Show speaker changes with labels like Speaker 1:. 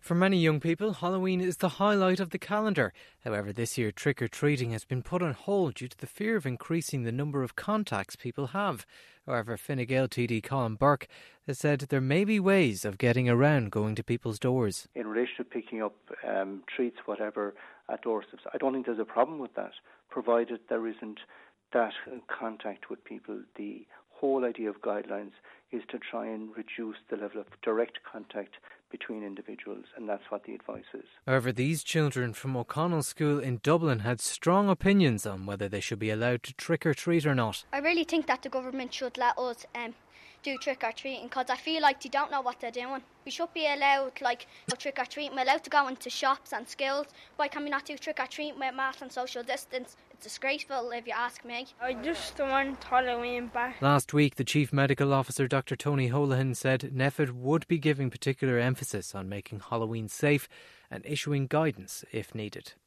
Speaker 1: For many young people, Halloween is the highlight of the calendar. However, this year trick-or-treating has been put on hold due to the fear of increasing the number of contacts people have. However, Fine Gael TD Colin Burke has said there may be ways of getting around going to people's doors.
Speaker 2: In relation to picking up treats, whatever, at doorsteps, I don't think there's a problem with that, provided there isn't that contact with people. The whole idea of guidelines is to try and reduce the level of direct contact between individuals, and that's what the advice is.
Speaker 1: However, these children from O'Connell School in Dublin had strong opinions on whether they should be allowed to trick-or-treat or not.
Speaker 3: I really think that the government should let us do trick-or-treating, because I feel like they don't know what they're doing. We should be allowed, trick-or-treating. We're allowed to go into shops and schools. Why can we not do trick-or-treating with mask and social distance? It's disgraceful, if you ask me.
Speaker 4: I just want Halloween back.
Speaker 1: Last week, the Chief Medical Officer, Dr. Tony Holohan, said NPHET would be giving particular emphasis on making Halloween safe and issuing guidance if needed.